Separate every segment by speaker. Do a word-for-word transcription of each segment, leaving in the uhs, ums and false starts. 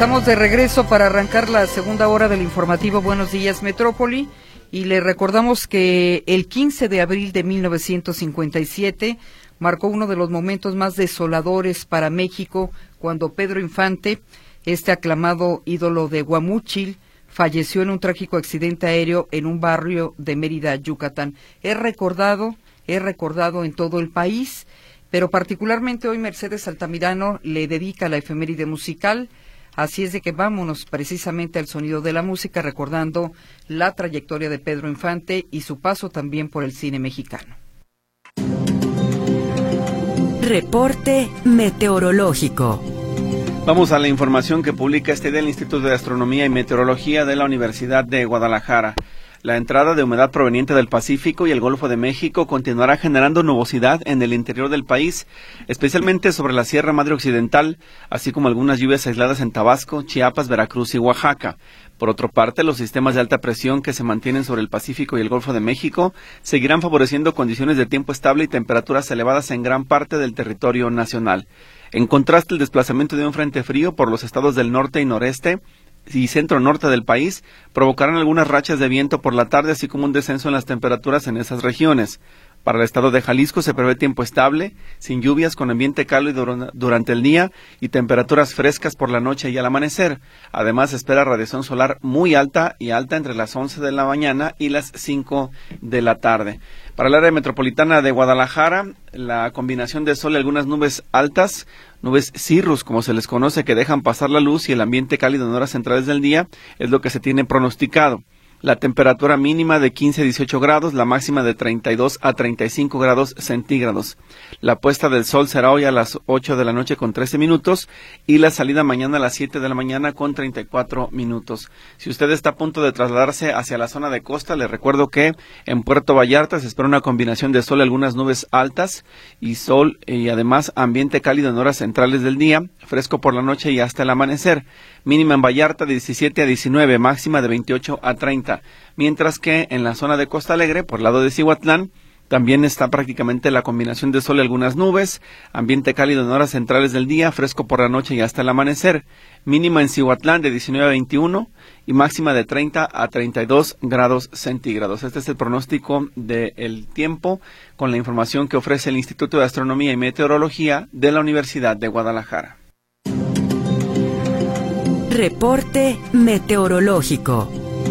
Speaker 1: Estamos de regreso para arrancar la segunda hora del informativo Buenos Días Metrópoli y le recordamos que el quince de abril de mil novecientos cincuenta y siete marcó uno de los momentos más desoladores para México cuando Pedro Infante, este aclamado ídolo de Guamúchil, falleció en un trágico accidente aéreo en un barrio de Mérida, Yucatán. Es recordado, es recordado en todo el país, pero particularmente hoy Mercedes Altamirano le dedica la efeméride musical. Así es de que vámonos precisamente al sonido de la música, recordando la trayectoria de Pedro Infante y su paso también por el cine mexicano.
Speaker 2: Reporte meteorológico.
Speaker 3: Vamos a la información que publica este día el Instituto de Astronomía y Meteorología de la Universidad de Guadalajara. La entrada de humedad proveniente del Pacífico y el Golfo de México continuará generando nubosidad en el interior del país, especialmente sobre la Sierra Madre Occidental, así como algunas lluvias aisladas en Tabasco, Chiapas, Veracruz y Oaxaca. Por otra parte, los sistemas de alta presión que se mantienen sobre el Pacífico y el Golfo de México seguirán favoreciendo condiciones de tiempo estable y temperaturas elevadas en gran parte del territorio nacional. En contraste, el desplazamiento de un frente frío por los estados del norte y noreste y centro-norte del país provocarán algunas rachas de viento por la tarde, así como un descenso en las temperaturas en esas regiones. Para el estado de Jalisco se prevé tiempo estable, sin lluvias, con ambiente cálido durante el día y temperaturas frescas por la noche y al amanecer. Además, se espera radiación solar muy alta y alta entre las once de la mañana y las cinco de la tarde. Para el área metropolitana de Guadalajara, la combinación de sol y algunas nubes altas, nubes cirrus, como se les conoce, que dejan pasar la luz y el ambiente cálido en horas centrales del día, es lo que se tiene pronosticado. La temperatura mínima de quince a dieciocho grados, la máxima de treinta y dos a treinta y cinco grados centígrados. La puesta del sol será hoy a las ocho de la noche con trece minutos y la salida mañana a las siete de la mañana con treinta y cuatro minutos. Si usted está a punto de trasladarse hacia la zona de costa, le recuerdo que en Puerto Vallarta se espera una combinación de sol y algunas nubes altas y sol y además ambiente cálido en horas centrales del día, fresco por la noche y hasta el amanecer. Mínima en Vallarta de diecisiete a diecinueve, máxima de veintiocho a treinta. Mientras que en la zona de Costa Alegre, por el lado de Cihuatlán, también está prácticamente la combinación de sol y algunas nubes, ambiente cálido en horas centrales del día, fresco por la noche y hasta el amanecer. Mínima en Cihuatlán de diecinueve a veintiuno y máxima de treinta a treinta y dos grados centígrados. Este es el pronóstico del tiempo con la información que ofrece el Instituto de Astronomía y Meteorología de la Universidad de Guadalajara.
Speaker 2: Reporte meteorológico.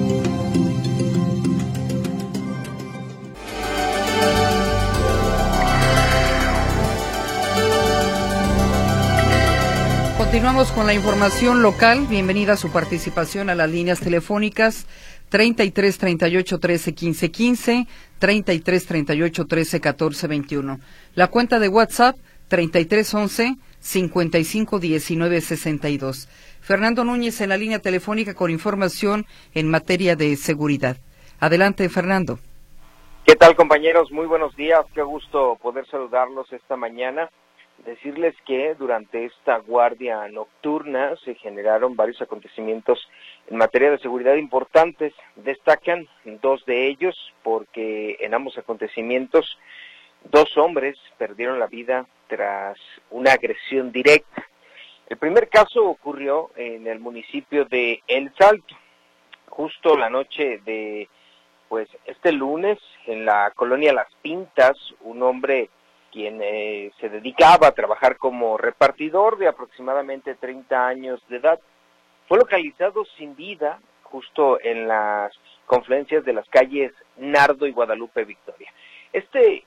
Speaker 1: Continuamos con la información local. Bienvenida a su participación a las líneas telefónicas treinta y tres, treinta y ocho, trece, quince, quince, treinta y tres, treinta y ocho, trece, catorce, veintiuno. La cuenta de WhatsApp treinta y tres, once, cincuenta y cinco, diecinueve, sesenta y dos. Fernando Núñez en la línea telefónica con información en materia de seguridad. Adelante, Fernando.
Speaker 4: ¿Qué tal, compañeros? Muy buenos días. Qué gusto poder saludarlos esta mañana. Decirles que durante esta guardia nocturna se generaron varios acontecimientos en materia de seguridad importantes. Destacan dos de ellos porque en ambos acontecimientos dos hombres perdieron la vida tras una agresión directa. El primer caso ocurrió en el municipio de El Salto, justo la noche de pues este lunes en la colonia Las Pintas. Un hombre quien eh, se dedicaba a trabajar como repartidor de aproximadamente treinta años de edad, fue localizado sin vida justo en las confluencias de las calles Nardo y Guadalupe Victoria. Este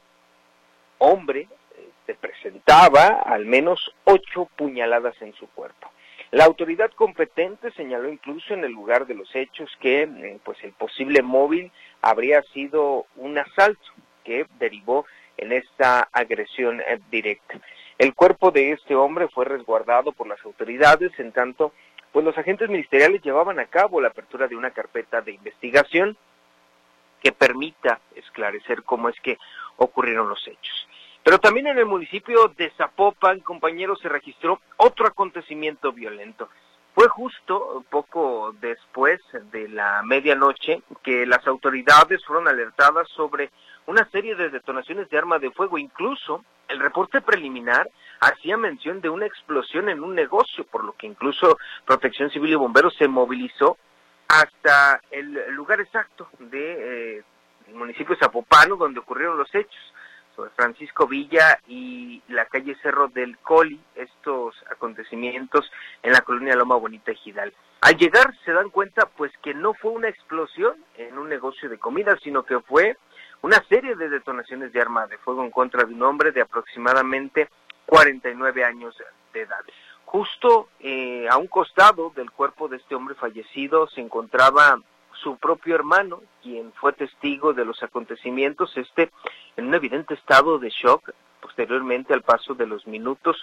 Speaker 4: hombre eh, se presentaba al menos ocho puñaladas en su cuerpo. La autoridad competente señaló incluso en el lugar de los hechos que eh, pues el posible móvil habría sido un asalto que derivó en esta agresión eh, directa. El cuerpo de este hombre fue resguardado por las autoridades, en tanto pues los agentes ministeriales llevaban a cabo la apertura de una carpeta de investigación que permita esclarecer cómo es que ocurrieron los hechos. Pero también en el municipio de Zapopan, compañeros, se registró otro acontecimiento violento. Fue justo poco después de la medianoche que las autoridades fueron alertadas sobre una serie de detonaciones de arma de fuego. Incluso el reporte preliminar hacía mención de una explosión en un negocio, por lo que incluso Protección Civil y Bomberos se movilizó hasta el lugar exacto de eh, el municipio de Zapopano, donde ocurrieron los hechos, sobre Francisco Villa y la calle Cerro del Coli, estos acontecimientos en la colonia Loma Bonita Ejidal. Al llegar se dan cuenta pues que no fue una explosión en un negocio de comida, sino que fue una serie de detonaciones de arma de fuego en contra de un hombre de aproximadamente cuarenta y nueve años de edad. Justo eh, a un costado del cuerpo de este hombre fallecido se encontraba su propio hermano, quien fue testigo de los acontecimientos, este en un evidente estado de shock. Posteriormente, al paso de los minutos,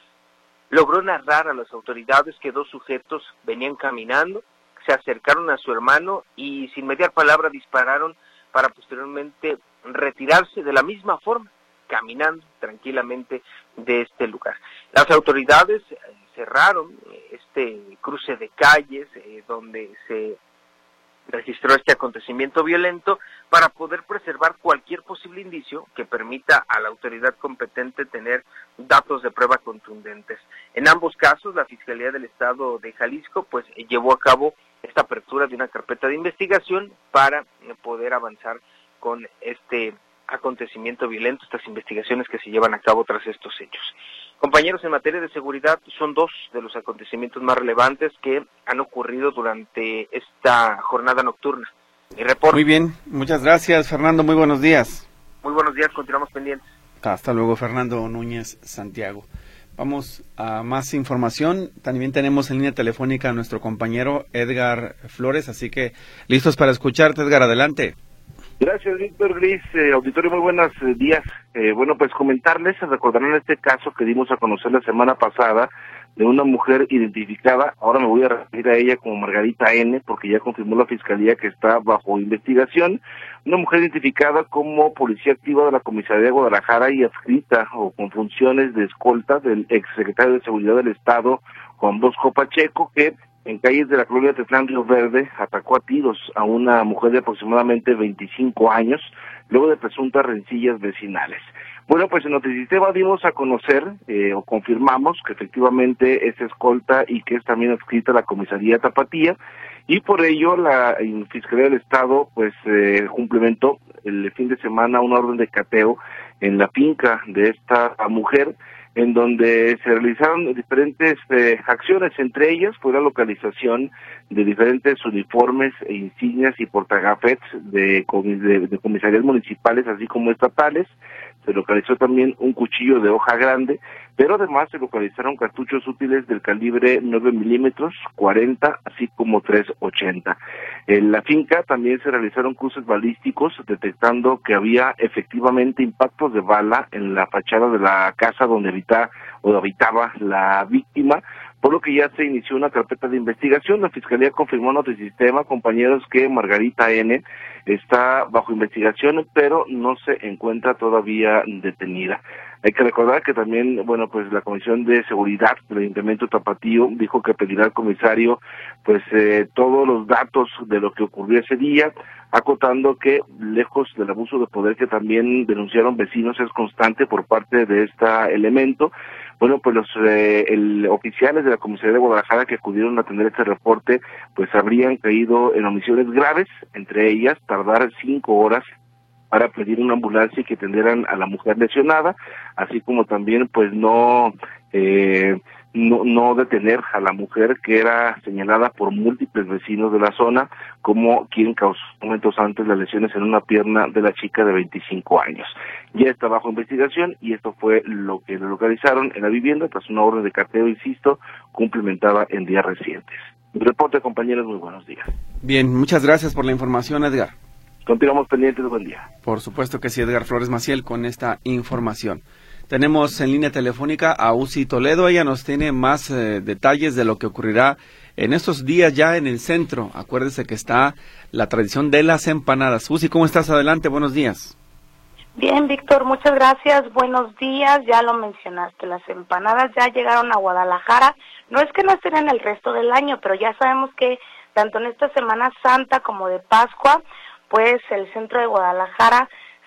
Speaker 4: logró narrar a las autoridades que dos sujetos venían caminando, se acercaron a su hermano y sin mediar palabra dispararon para posteriormente retirarse de la misma forma, caminando tranquilamente de este lugar. Las autoridades eh, cerraron este cruce de calles eh, donde se registró este acontecimiento violento para poder preservar cualquier posible indicio que permita a la autoridad competente tener datos de prueba contundentes. En ambos casos, la Fiscalía del Estado de Jalisco pues llevó a cabo esta apertura de una carpeta de investigación para poder avanzar con este acontecimiento violento, estas investigaciones que se llevan a cabo tras estos hechos. Compañeros, en materia de seguridad, son dos de los acontecimientos más relevantes que han ocurrido durante esta jornada nocturna. Mi reporte.
Speaker 3: Muy bien, muchas gracias, Fernando, muy buenos días.
Speaker 4: Muy buenos días, continuamos pendientes.
Speaker 3: Hasta luego, Fernando Núñez Santiago. Vamos a más información. También tenemos en línea telefónica a nuestro compañero Edgar Flores, así que listos para escucharte, Edgar, adelante.
Speaker 5: Gracias, Víctor Gris. Eh, auditorio, muy buenos eh, días. Eh, bueno, pues comentarles, recordarán este caso que dimos a conocer la semana pasada de una mujer identificada, ahora me voy a referir a ella como Margarita N, porque ya confirmó la Fiscalía que está bajo investigación, una mujer identificada como policía activa de la Comisaría de Guadalajara y adscrita o con funciones de escolta del exsecretario de Seguridad del Estado, Juan Bosco Pacheco, que en calles de la colonia Tetlán Río Verde atacó a tiros a una mujer de aproximadamente veinticinco años, luego de presuntas rencillas vecinales. Bueno, pues en Notisistema dimos a conocer eh, o confirmamos que efectivamente es escolta y que es también adscrita a la Comisaría Tapatía, y por ello la Fiscalía del Estado pues eh, complementó el fin de semana una orden de cateo en la finca de esta mujer, en donde se realizaron diferentes eh, acciones, entre ellas fue la localización de diferentes uniformes e insignias y portagafetes de, de, de comisarías municipales, así como estatales. Se localizó también un cuchillo de hoja grande, pero además se localizaron cartuchos útiles del calibre nueve milímetros, cuarenta, así como tres ochenta. En la finca también se realizaron cruces balísticos, detectando que había efectivamente impactos de bala en la fachada de la casa donde habita, o habitaba la víctima, por lo que ya se inició una carpeta de investigación. La Fiscalía confirmó en Notisistema, compañeros, que Margarita N está bajo investigación, pero no se encuentra todavía detenida. Hay que recordar que también, bueno, pues la Comisión de Seguridad del Ayuntamiento Tapatío dijo que pedirá al comisario pues eh, todos los datos de lo que ocurrió ese día, acotando que lejos del abuso de poder que también denunciaron vecinos es constante por parte de este elemento. Bueno, pues los eh, el, oficiales de la Comisaría de Guadalajara que acudieron a atender este reporte pues habrían caído en omisiones graves, entre ellas tardar cinco horas para pedir una ambulancia y que atendieran a la mujer lesionada, así como también pues no eh, no, no detener a la mujer que era señalada por múltiples vecinos de la zona como quien causó momentos antes las lesiones en una pierna de la chica de veinticinco años. Ya está bajo investigación y esto fue lo que le localizaron en la vivienda tras una orden de cateo, insisto, cumplimentada en días recientes. Mi reporte, compañeros, muy buenos días.
Speaker 3: Bien, muchas gracias por la información, Edgar.
Speaker 5: Continuamos pendientes, buen día.
Speaker 3: Por supuesto que sí, Edgar Flores Maciel, con esta información. Tenemos en línea telefónica a Uzi Toledo. Ella nos tiene más eh, detalles de lo que ocurrirá en estos días ya en el centro. Acuérdese que está la tradición de las empanadas. Uzi, ¿cómo estás? Adelante, buenos días.
Speaker 6: Bien, Víctor, muchas gracias. Buenos días, ya lo mencionaste, las empanadas ya llegaron a Guadalajara. No es que no estén en el resto del año, pero ya sabemos que tanto en esta Semana Santa como de Pascua, pues el centro de Guadalajara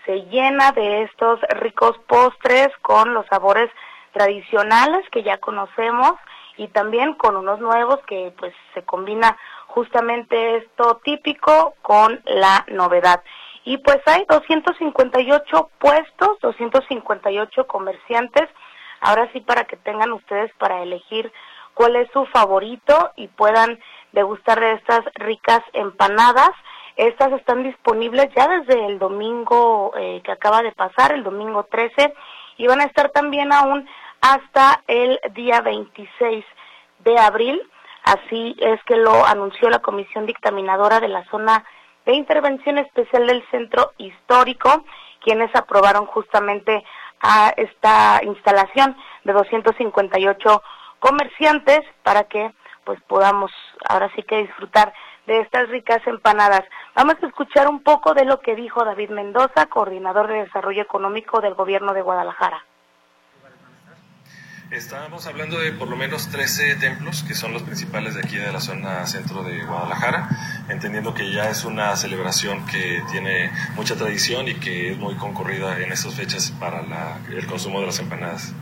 Speaker 6: se llena de estos ricos postres con los sabores tradicionales que ya conocemos y también con unos nuevos que pues se combina justamente esto típico con la novedad. Y pues hay doscientos cincuenta y ocho puestos, doscientos cincuenta y ocho comerciantes, ahora sí para que tengan ustedes para elegir cuál es su favorito y puedan degustar de estas ricas empanadas. Estas están disponibles ya desde el domingo eh, que acaba de pasar, el domingo trece, y van a estar también aún hasta el día veintiséis de abril. Así es que lo anunció la Comisión Dictaminadora de la Zona de Intervención Especial del Centro Histórico, quienes aprobaron justamente a esta instalación de doscientos cincuenta y ocho comerciantes para que pues podamos ahora sí que disfrutar de estas ricas empanadas. Vamos a escuchar un poco de lo que dijo David Mendoza, coordinador de Desarrollo Económico del Gobierno de Guadalajara.
Speaker 7: Estábamos hablando de por lo menos trece templos, que son los principales de aquí de la zona centro de Guadalajara, entendiendo que ya es una celebración que tiene mucha tradición y que es muy concurrida en estas fechas para la, el consumo de las empanadas.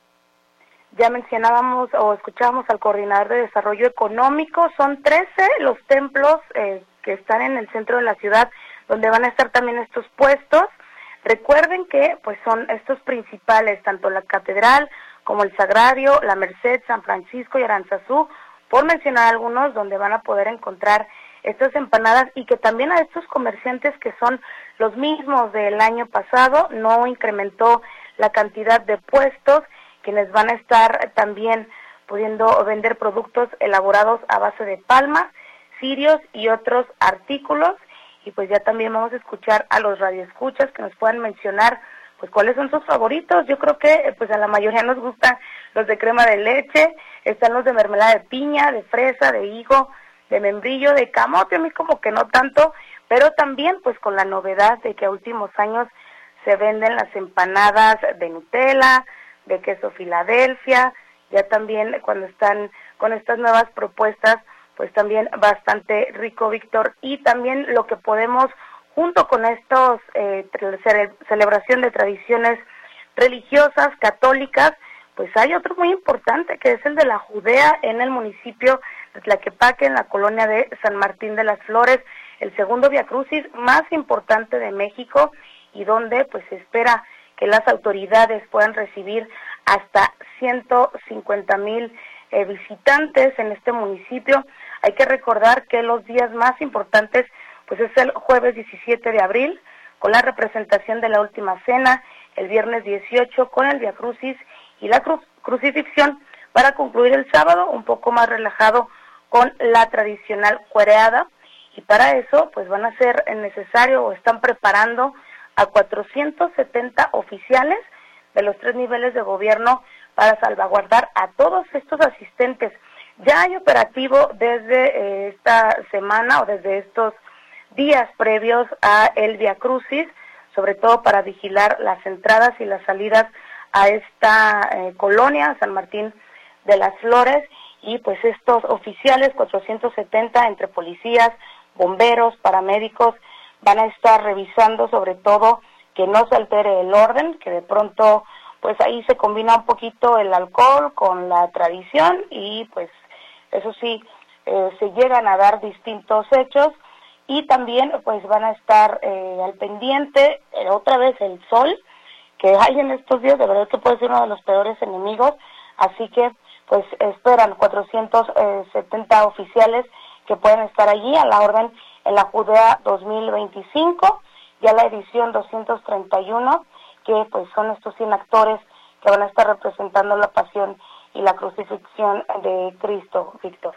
Speaker 6: Ya mencionábamos o escuchábamos al coordinador de Desarrollo Económico, son trece los templos eh, que están en el centro de la ciudad, donde van a estar también estos puestos. Recuerden que pues son estos principales, tanto la Catedral como el Sagrario, la Merced, San Francisco y Aranzazú, por mencionar algunos, donde van a poder encontrar estas empanadas y que también a estos comerciantes que son los mismos del año pasado, no incrementó la cantidad de puestos, quienes van a estar también pudiendo vender productos elaborados a base de palma, cirios y otros artículos. Y pues ya también vamos a escuchar a los radioescuchas que nos puedan mencionar pues cuáles son sus favoritos. Yo creo que pues a la mayoría nos gustan los de crema de leche, están los de mermelada de piña, de fresa, de higo, de membrillo, de camote, a mí como que no tanto, pero también pues con la novedad de que a últimos años se venden las empanadas de Nutella, de queso Filadelfia, ya también cuando están con estas nuevas propuestas, pues también bastante rico, Víctor, y también lo que podemos, junto con estos eh, cele- celebración de tradiciones religiosas, católicas, pues hay otro muy importante, que es el de la Judea en el municipio de Tlaquepaque, en la colonia de San Martín de las Flores, el segundo viacrucis más importante de México, y donde pues se espera que las autoridades puedan recibir hasta ciento cincuenta mil eh, visitantes en este municipio. Hay que recordar que los días más importantes pues es el jueves diecisiete de abril, con la representación de la Última Cena, el viernes dieciocho con el Viacrucis y la cru- crucifixión, para concluir el sábado un poco más relajado con la tradicional cuereada, y para eso pues van a ser necesario o están preparando a cuatrocientos setenta oficiales de los tres niveles de gobierno para salvaguardar a todos estos asistentes. Ya hay operativo desde eh, esta semana o desde estos días previos a el Viacrucis, sobre todo para vigilar las entradas y las salidas a esta eh, colonia, San Martín de las Flores, y pues estos oficiales, cuatrocientos setenta entre policías, bomberos, paramédicos, van a estar revisando sobre todo que no se altere el orden, que de pronto pues ahí se combina un poquito el alcohol con la tradición y pues eso sí, eh, se llegan a dar distintos hechos, y también pues van a estar eh, al pendiente eh, otra vez el sol que hay en estos días, de verdad que puede ser uno de los peores enemigos, así que pues esperan cuatrocientos setenta oficiales que pueden estar allí a la orden en la Judea dos mil veinticinco, ya la edición doscientos treinta y uno, que pues son estos cien actores que van a estar representando la pasión y la crucifixión de Cristo, Víctor.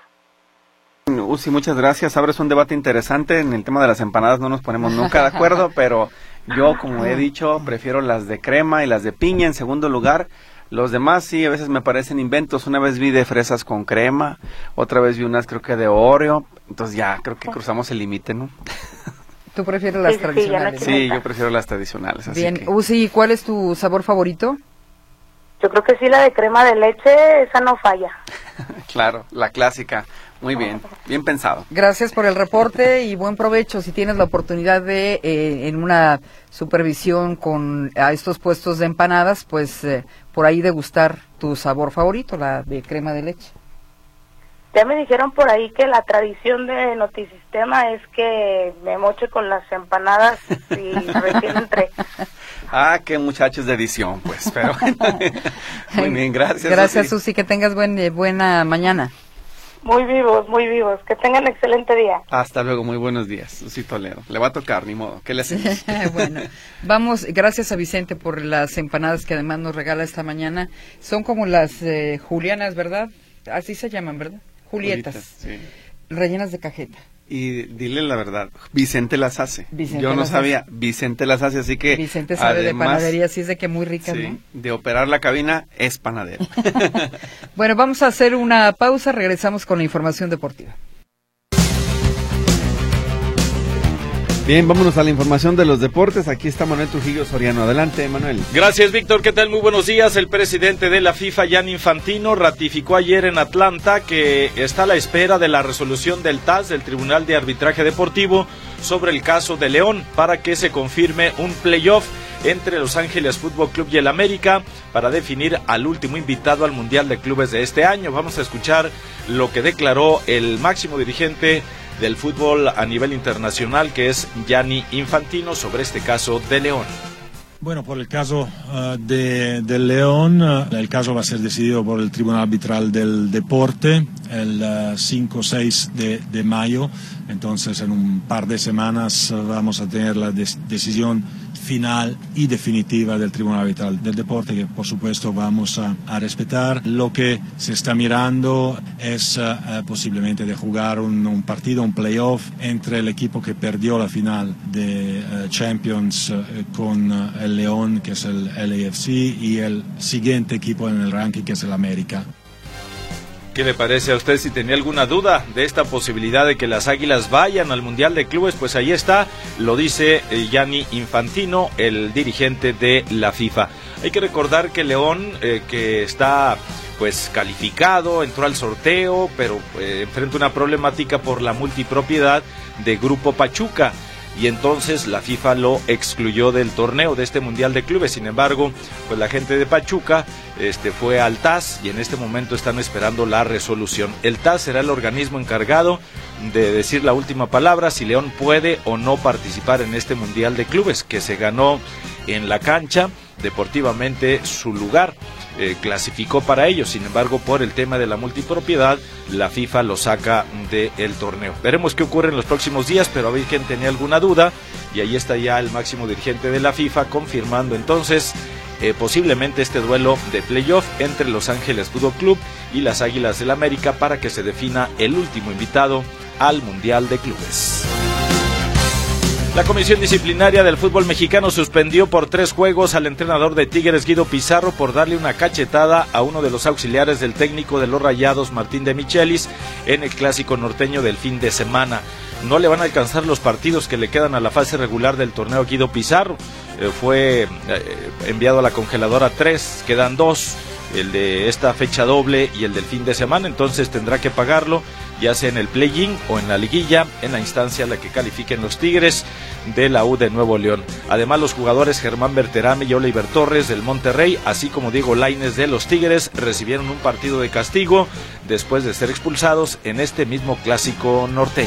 Speaker 3: Uzi, muchas gracias. Abres un debate interesante. En el tema de las empanadas no nos ponemos nunca de acuerdo, pero yo, como he dicho, prefiero las de crema y las de piña en segundo lugar. Los demás sí, a veces me parecen inventos. Una vez vi de fresas con crema, otra vez vi unas creo que de Oreo. Entonces ya creo que cruzamos el límite, ¿no?
Speaker 1: ¿Tú prefieres las
Speaker 6: sí,
Speaker 1: tradicionales?
Speaker 6: Sí,
Speaker 3: sí, yo prefiero las tradicionales. Así
Speaker 1: Bien,
Speaker 3: que...
Speaker 1: Uzi, ¿cuál es tu sabor favorito?
Speaker 6: Yo creo que sí, la de crema de leche, esa no falla.
Speaker 3: Claro, la clásica. Muy bien, bien pensado.
Speaker 1: Gracias por el reporte y buen provecho. Si tienes la oportunidad de, eh, en una supervisión con a estos puestos de empanadas, pues eh, por ahí degustar tu sabor favorito, la de crema de leche.
Speaker 6: Ya me dijeron por ahí que la tradición de Notisistema es que me moche con las empanadas y recién entré.
Speaker 3: Ah, qué muchachos de edición, pues, pero muy bien, gracias.
Speaker 1: Gracias,
Speaker 3: Susi.
Speaker 1: Susi, que tengas buen, eh, buena mañana.
Speaker 6: Muy vivos, muy vivos. Que tengan excelente día.
Speaker 3: Hasta luego, muy buenos días, Susi Toledo. Le va a tocar, ni modo. ¿Qué le hacemos?
Speaker 1: Bueno, vamos, gracias a Vicente por las empanadas que además nos regala esta mañana. Son como las eh, julianas, ¿verdad? Así se llaman, ¿verdad? Julietas. Julitas, sí. Rellenas de cajeta.
Speaker 3: Y dile la verdad, Vicente las hace.
Speaker 1: Vicente
Speaker 3: Yo no
Speaker 1: las
Speaker 3: sabía,
Speaker 1: hace.
Speaker 3: Vicente las hace, así que...
Speaker 1: Vicente sabe
Speaker 3: además,
Speaker 1: de panadería, así es de que muy ricas,
Speaker 3: sí,
Speaker 1: ¿no?
Speaker 3: De operar la cabina, es panadero.
Speaker 1: Bueno, vamos a hacer una pausa, regresamos con la información deportiva.
Speaker 3: Bien, vámonos a la información de los deportes. Aquí está Manuel Trujillo Soriano. Adelante, Manuel.
Speaker 8: Gracias, Víctor. ¿Qué tal? Muy buenos días. El presidente de la FIFA, Gianni Infantino, ratificó ayer en Atlanta que está a la espera de la resolución del T A S, del Tribunal de Arbitraje Deportivo, sobre el caso de León, para que se confirme un playoff entre Los Ángeles Fútbol Club y el América para definir al último invitado al Mundial de Clubes de este año. Vamos a escuchar lo que declaró el máximo dirigente del fútbol a nivel internacional, que es Gianni Infantino, sobre este caso de León.
Speaker 9: Bueno, por el caso uh, de, de León, uh, el caso va a ser decidido por el Tribunal Arbitral del Deporte el uh, cinco o seis de, de mayo. Entonces, en un par de semanas uh, vamos a tener la des- decisión final y definitiva del Tribunal Arbitral del Deporte, que por supuesto vamos a, a respetar. Lo que se está mirando es uh, uh, posiblemente de jugar un, un partido, un playoff entre el equipo que perdió la final de uh, Champions uh, con uh, el León, que es el L A F C, y el siguiente equipo en el ranking, que es el América.
Speaker 8: ¿Qué le parece a usted? Si tenía alguna duda de esta posibilidad de que las Águilas vayan al Mundial de Clubes, pues ahí está, lo dice Gianni Infantino, el dirigente de la FIFA. Hay que recordar que León, eh, que está pues calificado, entró al sorteo, pero eh, enfrenta una problemática por la multipropiedad de Grupo Pachuca, y entonces la FIFA lo excluyó del torneo, de este Mundial de Clubes. Sin embargo, pues la gente de Pachuca este, fue al T A S y en este momento están esperando la resolución. El T A S será el organismo encargado de decir la última palabra, si León puede o no participar en este Mundial de Clubes, que se ganó en la cancha deportivamente su lugar. Eh, clasificó para ellos, sin embargo, por el tema de la multipropiedad, la FIFA lo saca del torneo. Veremos qué ocurre en los próximos días, pero a ver quién tenía alguna duda, y ahí está ya el máximo dirigente de la FIFA confirmando entonces eh, posiblemente este duelo de playoff entre Los Ángeles Fútbol Club y las Águilas del América para que se defina el último invitado al Mundial de Clubes. La Comisión Disciplinaria del Fútbol Mexicano suspendió por tres juegos al entrenador de Tigres, Guido Pizarro, por darle una cachetada a uno de los auxiliares del técnico de los Rayados, Martín de Michelis, en el Clásico Norteño del fin de semana. No le van a alcanzar los partidos que le quedan a la fase regular del torneo a Guido Pizarro. Eh, fue eh, enviado a la congeladora tres, quedan dos, el de esta fecha doble y el del fin de semana, entonces tendrá que pagarlo, ya sea en el play-in o en la liguilla, en la instancia a la que califiquen los Tigres de la U de Nuevo León. Además, los jugadores Germán Berterame y Oliver Torres del Monterrey, así como Diego Lainez de los Tigres, recibieron un partido de castigo después de ser expulsados en este mismo Clásico Norteño.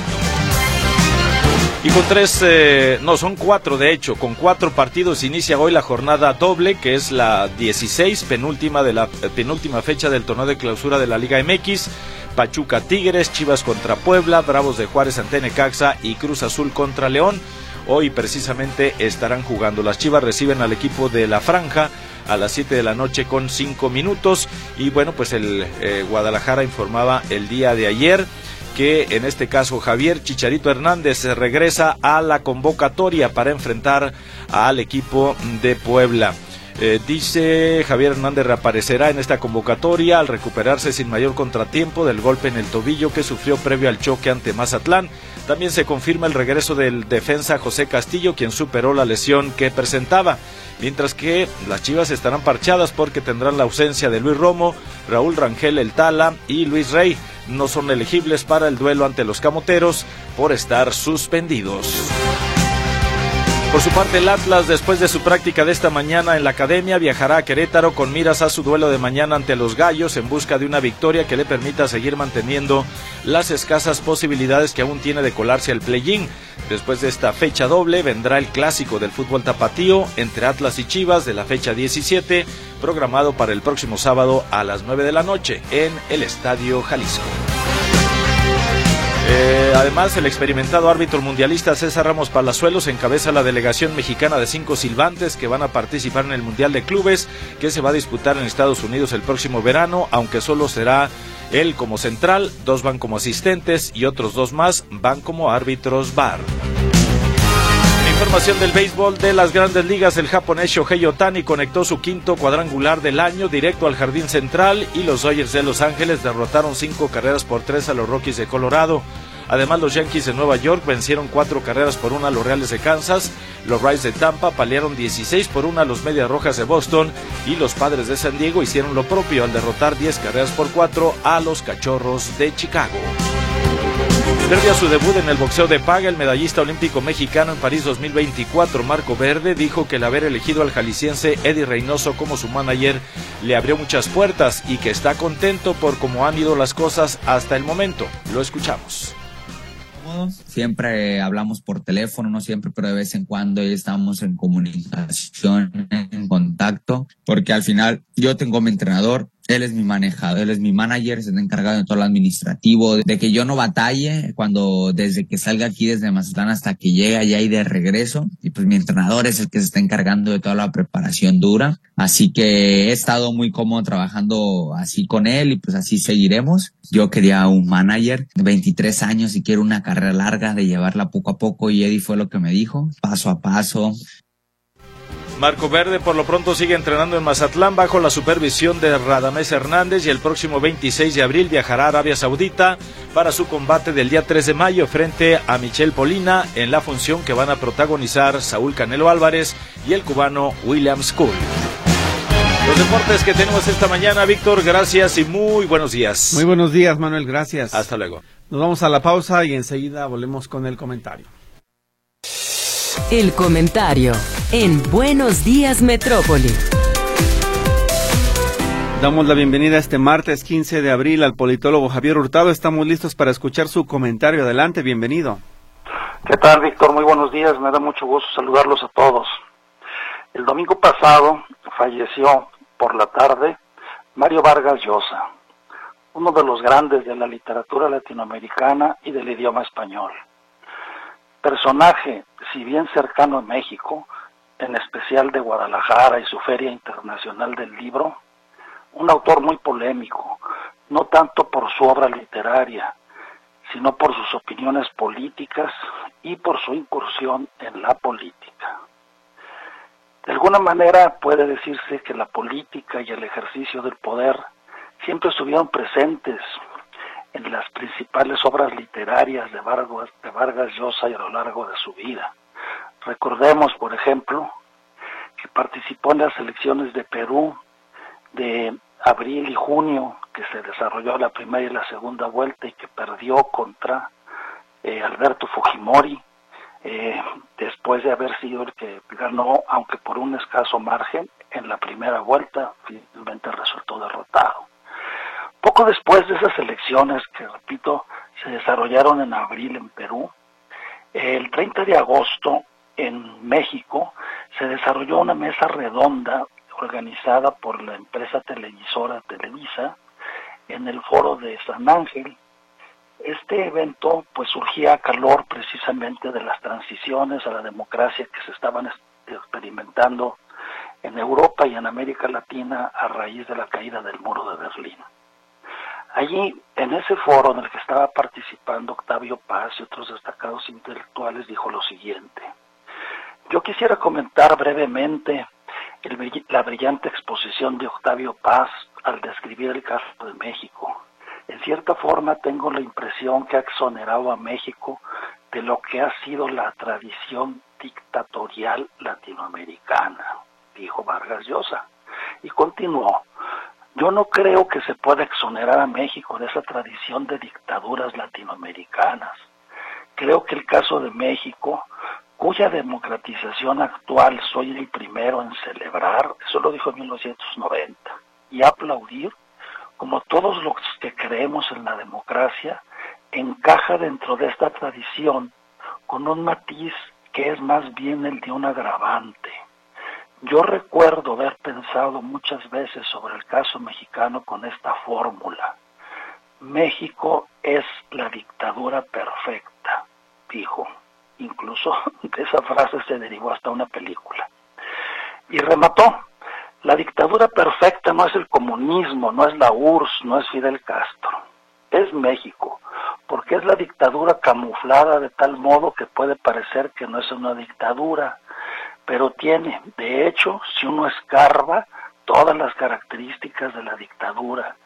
Speaker 8: Y con tres, eh, no, son cuatro de hecho, con cuatro partidos inicia hoy la jornada doble, que es la dieciséis, penúltima de la eh, penúltima fecha del torneo de clausura de la Liga M X. Pachuca Tigres, Chivas contra Puebla, Bravos de Juárez ante Necaxa y Cruz Azul contra León. Hoy precisamente estarán jugando. Las Chivas reciben al equipo de La Franja a las siete de la noche con cinco minutos. Y bueno, pues el eh, Guadalajara informaba el día de ayer que en este caso Javier Chicharito Hernández regresa a la convocatoria para enfrentar al equipo de Puebla. Eh, dice Javier Hernández reaparecerá en esta convocatoria al recuperarse sin mayor contratiempo del golpe en el tobillo que sufrió previo al choque ante Mazatlán. También se confirma el regreso del defensa José Castillo, quien superó la lesión que presentaba, mientras que las Chivas estarán parchadas porque tendrán la ausencia de Luis Romo, Raúl Rangel El Tala y Luis Rey. no son elegibles para el duelo ante los camoteros por estar suspendidos. Por su parte, el Atlas, después de su práctica de esta mañana en la academia, viajará a Querétaro con miras a su duelo de mañana ante los Gallos en busca de una victoria que le permita seguir manteniendo las escasas posibilidades que aún tiene de colarse al play-in. Después de esta fecha doble, vendrá el clásico del fútbol tapatío entre Atlas y Chivas de la fecha diecisiete, programado para el próximo sábado a las nueve de la noche en el Estadio Jalisco. Eh, además, el experimentado árbitro mundialista César Ramos Palazuelos encabeza la delegación mexicana de cinco silbantes que van a participar en el Mundial de Clubes que se va a disputar en Estados Unidos el próximo verano, aunque solo será él como central, dos van como asistentes y otros dos más van como árbitros V A R. Información del béisbol de las Grandes Ligas, el japonés Shohei Ohtani conectó su quinto cuadrangular del año directo al jardín central y los Dodgers de Los Ángeles derrotaron cinco carreras por tres a los Rockies de Colorado. Además, los Yankees de Nueva York vencieron cuatro carreras por una a los Reales de Kansas, los Rays de Tampa paliaron dieciséis por una a los Medias Rojas de Boston y los Padres de San Diego hicieron lo propio al derrotar diez carreras por cuatro a los Cachorros de Chicago. Previo a su debut en el boxeo de paga, el medallista olímpico mexicano en París dos mil veinticuatro, Marco Verde, dijo que el haber elegido al jalisciense Eddie Reynoso como su manager le abrió muchas puertas y que está contento por cómo han ido las cosas hasta el momento. Lo escuchamos.
Speaker 10: Siempre hablamos por teléfono, no siempre, pero de vez en cuando estamos en comunicación, en contacto, porque al final yo tengo mi entrenador, él es mi manejador, él es mi manager, se está encargado de todo lo administrativo, de que yo no batalle cuando desde que salga aquí desde Mazatlán hasta que llegue allá y de regreso, y pues mi entrenador es el que se está encargando de toda la preparación dura, así que he estado muy cómodo trabajando así con él y pues así seguiremos. Yo quería un manager de veintitrés años y quiero una carrera larga de llevarla poco a poco y Eddie fue lo que me dijo, paso a paso.
Speaker 8: Marco Verde por lo pronto sigue entrenando en Mazatlán bajo la supervisión de Radamés Hernández y el próximo veintiséis de abril viajará a Arabia Saudita para su combate del día tres de mayo frente a Michel Polina en la función que van a protagonizar Saúl Canelo Álvarez y el cubano William Skull. Los deportes que tenemos esta mañana, Víctor, gracias y muy buenos días.
Speaker 3: Muy buenos días, Manuel, gracias.
Speaker 8: Hasta luego.
Speaker 3: Nos vamos a la pausa y enseguida volvemos con el comentario.
Speaker 2: El comentario en Buenos Días Metrópoli.
Speaker 3: Damos la bienvenida este martes quince de abril al politólogo Javier Hurtado. Estamos listos para escuchar su comentario. Adelante, bienvenido.
Speaker 11: ¿Qué tal, Víctor? Muy buenos días. Me da mucho gusto saludarlos a todos. El domingo pasado falleció por la tarde Mario Vargas Llosa, uno de los grandes de la literatura latinoamericana y del idioma español. Personaje, si bien cercano a México, en especial de Guadalajara y su Feria Internacional del Libro, un autor muy polémico, no tanto por su obra literaria, sino por sus opiniones políticas y por su incursión en la política. De alguna manera puede decirse que la política y el ejercicio del poder siempre estuvieron presentes en las principales obras literarias de Vargas, de Vargas Llosa y a lo largo de su vida. Recordemos, por ejemplo, que participó en las elecciones de Perú de abril y junio, que se desarrolló la primera y la segunda vuelta y que perdió contra eh, Alberto Fujimori, eh, después de haber sido el que ganó, aunque por un escaso margen, en la primera vuelta, finalmente resultó derrotado. Poco después de esas elecciones, que repito, se desarrollaron en abril en Perú, el treinta de agosto en México se desarrolló una mesa redonda organizada por la empresa televisora Televisa en el foro de San Ángel. Este evento pues surgía a calor precisamente de las transiciones a la democracia que se estaban experimentando en Europa y en América Latina a raíz de la caída del muro de Berlín. Allí, en ese foro en el que estaba participando Octavio Paz y otros destacados intelectuales, dijo lo siguiente: yo quisiera comentar brevemente el, la brillante exposición de Octavio Paz al describir el caso de México. En cierta forma tengo la impresión que ha exonerado a México de lo que ha sido la tradición dictatorial latinoamericana, dijo Vargas Llosa. Y continuó: Yo no creo que se pueda exonerar a México de esa tradición de dictaduras latinoamericanas. Creo que el caso de México, cuya democratización actual soy el primero en celebrar, eso lo dijo en mil novecientos noventa, y aplaudir, como todos los que creemos en la democracia, encaja dentro de esta tradición con un matiz que es más bien el de un agravante. Yo recuerdo haber pensado muchas veces sobre el caso mexicano con esta fórmula. México es la dictadura perfecta, dijo. Incluso de esa frase se derivó hasta una película. Y remató, la dictadura perfecta no es el comunismo, no es la U R S S, no es Fidel Castro. Es México, porque es la dictadura camuflada de tal modo que puede parecer que no es una dictadura, pero tiene, de hecho, si uno escarba, todas las características de la dictadura.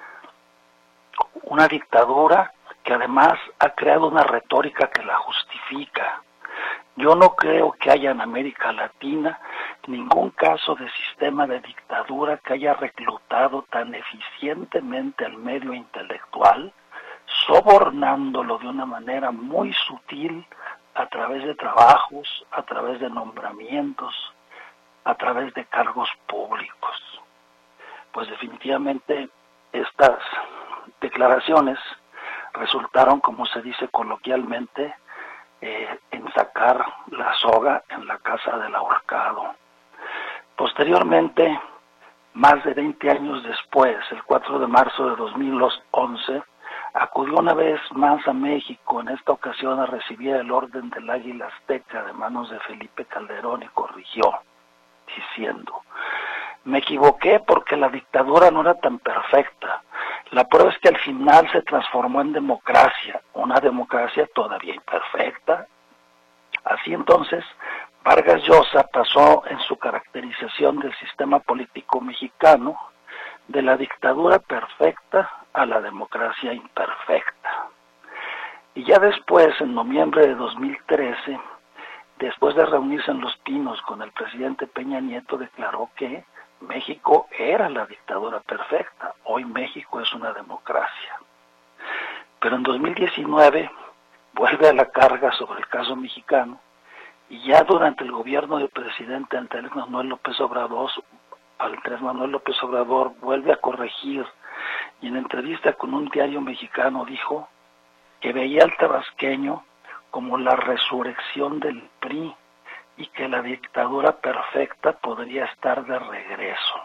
Speaker 11: Una dictadura que además ha creado una retórica que la justifica. Yo no creo que haya en América Latina ningún caso de sistema de dictadura que haya reclutado tan eficientemente al medio intelectual, sobornándolo de una manera muy sutil a través de trabajos, a través de nombramientos, a través de cargos públicos. Pues definitivamente estas declaraciones resultaron, como se dice coloquialmente, eh, en sacar la soga en la casa del ahorcado. Posteriormente, más de veinte años después, el cuatro de marzo de dos mil once, acudió una vez más a México, en esta ocasión a recibir el Orden del Águila Azteca de manos de Felipe Calderón, y corrigió, diciendo: me equivoqué porque la dictadura no era tan perfecta. La prueba es que al final se transformó en democracia, una democracia todavía imperfecta. Así entonces, Vargas Llosa pasó en su caracterización del sistema político mexicano de la dictadura perfecta a la democracia imperfecta. Y ya después, en noviembre de dos mil trece, después de reunirse en Los Pinos con el presidente Peña Nieto, declaró que México era la dictadura perfecta. Hoy México es una democracia. Pero en dos mil diecinueve vuelve a la carga sobre el caso mexicano, y ya durante el gobierno del presidente Andrés Manuel López Obrador, Andrés Manuel López Obrador vuelve a corregir, y en entrevista con un diario mexicano dijo que veía al tabasqueño como la resurrección del P R I y que la dictadura perfecta podría estar de regreso.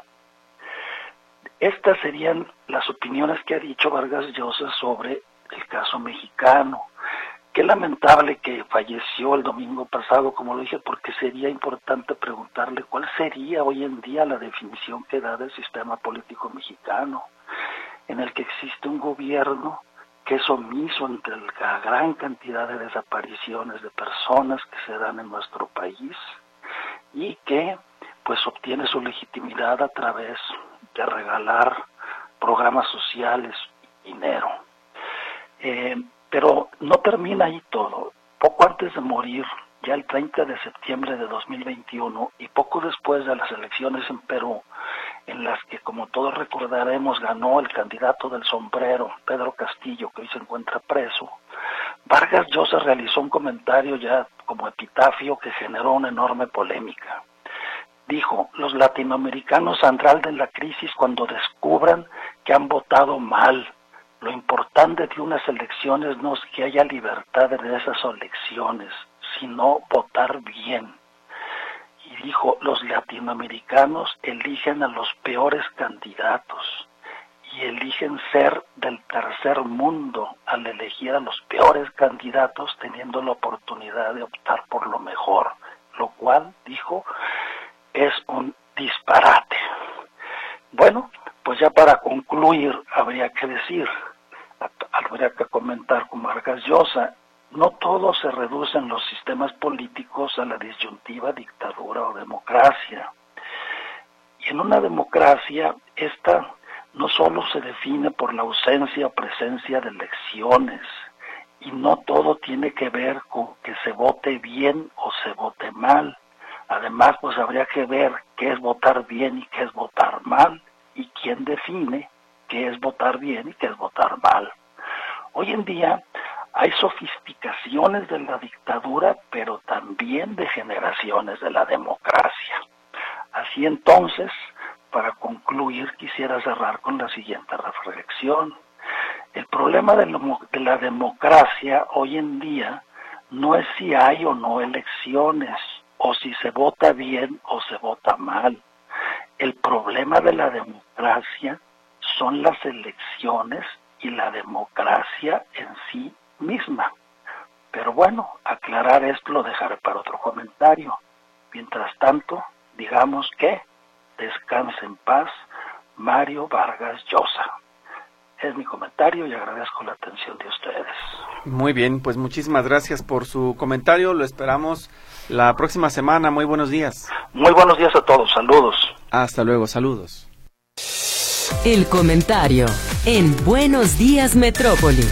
Speaker 11: Estas serían las opiniones que ha dicho Vargas Llosa sobre el caso mexicano. Qué lamentable que falleció el domingo pasado, como lo dije, porque sería importante preguntarle cuál sería hoy en día la definición que da del sistema político mexicano, en el que existe un gobierno que es omiso entre la gran cantidad de desapariciones de personas que se dan en nuestro país, y que pues obtiene su legitimidad a través de regalar programas sociales y dinero. Eh, pero no termina ahí todo. Poco antes de morir, ya el treinta de septiembre de dos mil veintiuno, y poco después de las elecciones en Perú, en las que, como todos recordaremos, ganó el candidato del sombrero, Pedro Castillo, que hoy se encuentra preso, Vargas Llosa realizó un comentario ya como epitafio que generó una enorme polémica. Dijo: los latinoamericanos saldrán de la crisis cuando descubran que han votado mal. Lo importante de unas elecciones no es que haya libertad de esas elecciones, sino votar bien. Y dijo: los latinoamericanos eligen a los peores candidatos y eligen ser del tercer mundo al elegir a los peores candidatos, teniendo la oportunidad de optar por lo mejor, lo cual, dijo, es un disparate. Bueno, pues ya para concluir habría que decir, habría que comentar con Vargas Llosa: no todo se reduce en los sistemas políticos a la disyuntiva dictadura o democracia. Y en una democracia, esta no solo se define por la ausencia o presencia de elecciones, y no todo tiene que ver con que se vote bien o se vote mal. Además, pues habría que ver qué es votar bien y qué es votar mal, y quién define qué es votar bien y qué es votar mal. Hoy en día hay sofisticaciones de la dictadura, pero también degeneraciones de la democracia. Así entonces, para concluir, quisiera cerrar con la siguiente reflexión. El problema de, lo, de la democracia hoy en día no es si hay o no elecciones, o si se vota bien o se vota mal. El problema de la democracia son las elecciones y la democracia en sí misma. Pero bueno, aclarar esto lo dejaré para otro comentario. Mientras tanto, digamos que descanse en paz Mario Vargas Llosa. Es mi comentario y agradezco la atención de ustedes.
Speaker 3: Muy bien, pues muchísimas gracias por su comentario. Lo esperamos la próxima semana. Muy buenos días.
Speaker 11: Muy buenos días a todos. Saludos.
Speaker 3: Hasta luego. Saludos.
Speaker 2: El comentario en Buenos Días Metrópoli.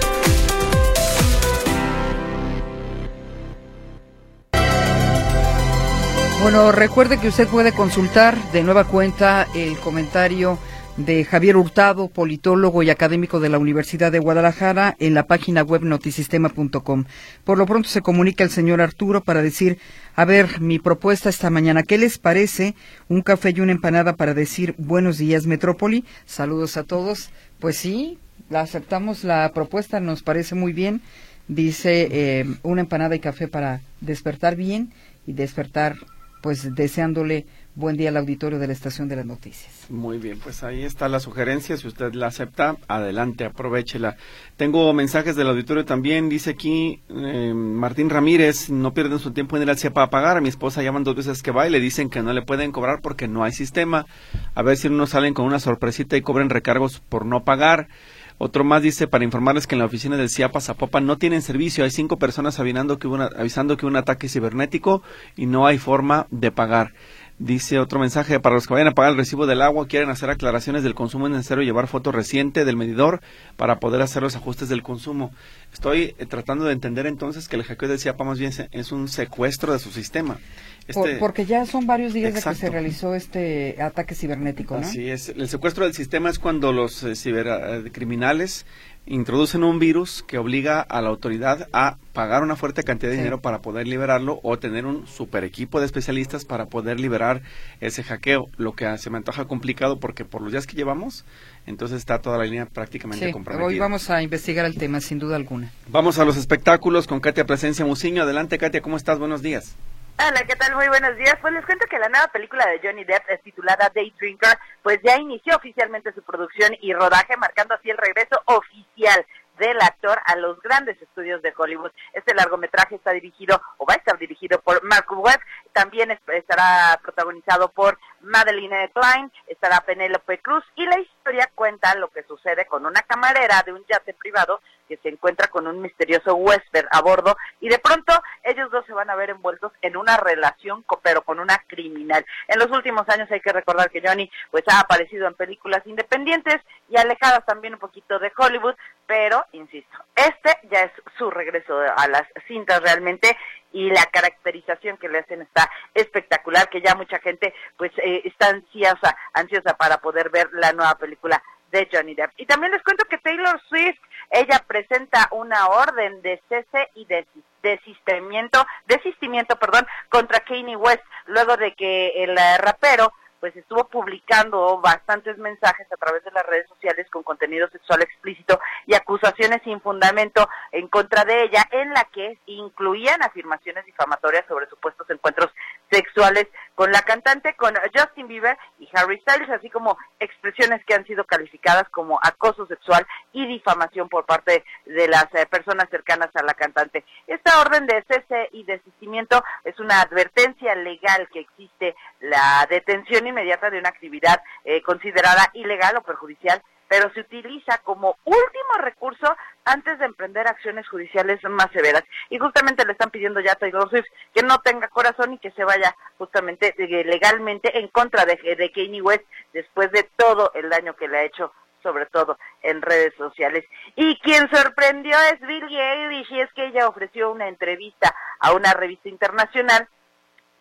Speaker 1: Bueno, recuerde que usted puede consultar de nueva cuenta el comentario de Javier Hurtado, politólogo y académico de la Universidad de Guadalajara, en la página web notisistema punto com. Por lo pronto se comunica el señor Arturo para decir, a ver, mi propuesta esta mañana, ¿qué les parece un café y una empanada para decir buenos días Metrópoli? Saludos a todos. Pues sí, la aceptamos la propuesta, nos parece muy bien. Dice eh, una empanada y café para despertar bien y despertar pues deseándole buen día al auditorio de la Estación de las Noticias.
Speaker 3: Muy bien, pues ahí está la sugerencia, si usted la acepta, adelante, aprovéchela. Tengo mensajes del auditorio también, dice aquí eh, Martín Ramírez, no pierden su tiempo en ir al C I E P a pagar, a mi esposa llaman dos veces que va y le dicen que no le pueden cobrar porque no hay sistema, a ver si unos salen con una sorpresita y cobren recargos por no pagar. Otro más dice, para informarles que en la oficina del C I A P A Zapopan no tienen servicio, hay cinco personas avisando que, hubo una, avisando que hubo un ataque cibernético y no hay forma de pagar. Dice otro mensaje, para los que vayan a pagar el recibo del agua, quieren hacer aclaraciones del consumo, es necesario llevar foto reciente del medidor para poder hacer los ajustes del consumo. Estoy eh, tratando de entender entonces que el hackeo del C I A P A más bien es un secuestro de su sistema. Este...
Speaker 1: Por, porque ya son varios días
Speaker 3: Exacto.
Speaker 1: de que se realizó este ataque cibernético, ¿no?
Speaker 3: Así es, el secuestro del sistema es cuando los eh, cibercriminales introducen un virus que obliga a la autoridad a pagar una fuerte cantidad de sí. dinero para poder liberarlo o tener un super equipo de especialistas para poder liberar ese hackeo, lo que se me antoja complicado porque por los días que llevamos, entonces está toda la línea prácticamente
Speaker 1: sí,
Speaker 3: comprometida.
Speaker 1: Hoy vamos a investigar el tema sin duda alguna.
Speaker 3: Vamos a los espectáculos con Katia Plasencia Muciño. Adelante, Katia, ¿cómo estás? Buenos días.
Speaker 12: Hola, ¿qué tal? Muy buenos días. Pues les cuento que la nueva película de Johnny Depp, es titulada Day Drinker, pues ya inició oficialmente su producción y rodaje, marcando así el regreso oficial del actor a los grandes estudios de Hollywood. Este largometraje está dirigido, o va a estar dirigido por Mark Webb, también estará protagonizado por Madeline Klein, estará Penélope Cruz, y la historia cuenta lo que sucede con una camarera de un yate privado que se encuentra con un misterioso huésped a bordo, y de pronto ellos dos se van a ver envueltos en una relación, pero con una criminal. En los últimos años hay que recordar que Johnny pues ha aparecido en películas independientes y alejadas también un poquito de Hollywood, pero, insisto, este ya es su regreso a las cintas realmente, y la caracterización que le hacen está espectacular, que ya mucha gente pues eh, está ansiosa, ansiosa para poder ver la nueva película de Johnny Depp. Y también les cuento que Taylor Swift, ella presenta una orden de cese y de desistimiento, desistimiento, perdón, contra Kanye West, luego de que el uh, rapero pues estuvo publicando bastantes mensajes a través de las redes sociales con contenido sexual explícito y acusaciones sin fundamento en contra de ella, en la que incluían afirmaciones difamatorias sobre supuestos encuentros sexuales con la cantante, con Justin Bieber y Harry Styles, así como expresiones que han sido calificadas como acoso sexual y difamación por parte de las eh, personas cercanas a la cantante. Esta orden de cese y desistimiento es una advertencia legal que existe la detención inmediata de una actividad eh, considerada ilegal o perjudicial, pero se utiliza como último recurso antes de emprender acciones judiciales más severas. Y justamente le están pidiendo ya a Taylor Swift que no tenga corazón y que se vaya justamente eh, legalmente en contra de, de Kanye West después de todo el daño que le ha hecho, sobre todo en redes sociales. Y quien sorprendió es Billie Eilish, y es que ella ofreció una entrevista a una revista internacional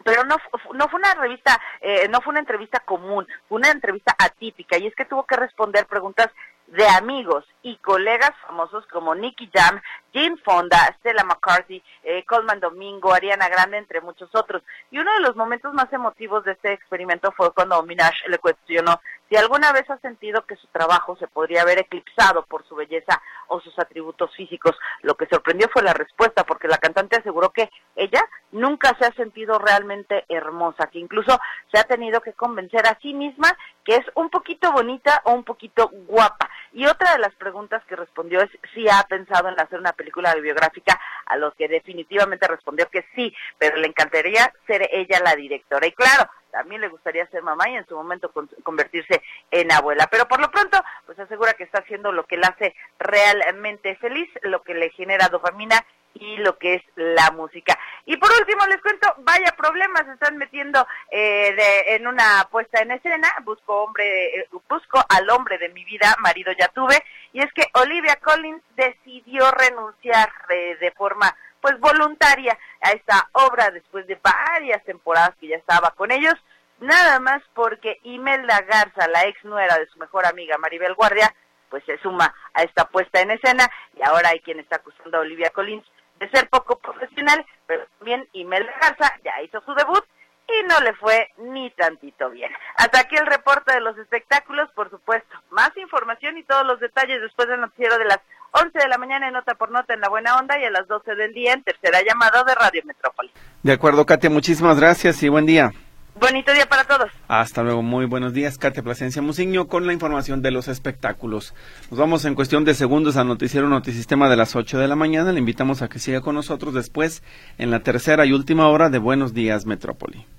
Speaker 12: pero no no fue una revista, eh, no fue una entrevista común, fue una entrevista atípica, y es que tuvo que responder preguntas de amigos y colegas famosos como Nicky Jam, Jane Fonda, Stella McCarthy, eh, Colman Domingo, Ariana Grande, entre muchos otros. Y uno de los momentos más emotivos de este experimento fue cuando Minaj le cuestionó si alguna vez ha sentido que su trabajo se podría haber eclipsado por su belleza o sus atributos físicos. Lo que sorprendió fue la respuesta, porque la cantante aseguró que ella nunca se ha sentido realmente hermosa, que incluso se ha tenido que convencer a sí misma que es un poquito bonita o un poquito guapa. Y otra de las preguntas que respondió es si ha pensado en hacer una película biográfica, a lo que definitivamente respondió que sí, pero le encantaría ser ella la directora. Y claro, también le gustaría ser mamá y en su momento con, convertirse en abuela. Pero por lo pronto, pues asegura que está haciendo lo que la hace realmente feliz, lo que le genera dopamina y lo que es la música. Y por último les cuento, vaya problemas se están metiendo eh, de, en una puesta en escena. Busco hombre, eh, busco al hombre de mi vida, marido ya tuve, y es que Olivia Collins decidió renunciar de, de forma pues voluntaria a esta obra después de varias temporadas que ya estaba con ellos, nada más porque Imelda Garza, la ex nuera de su mejor amiga Maribel Guardia, pues se suma a esta puesta en escena, y ahora hay quien está acusando a Olivia Collins de ser poco profesional, pero también Imelda Garza ya hizo su debut y no le fue ni tantito bien. Hasta aquí el reporte de los espectáculos, por supuesto. Más información y todos los detalles después del noticiero de las once de la mañana en Nota por Nota en La Buena Onda, y a las doce del día en Tercera Llamada de Radio Metrópoli.
Speaker 3: De acuerdo, Katia, muchísimas gracias y buen día.
Speaker 12: Bonito día para todos.
Speaker 3: Hasta luego, muy buenos días. Katia Plasencia Musigno con la información de los espectáculos. Nos vamos en cuestión de segundos al noticiero Notisistema de las ocho de la mañana. Le invitamos a que siga con nosotros después en la tercera y última hora de Buenos Días Metrópoli.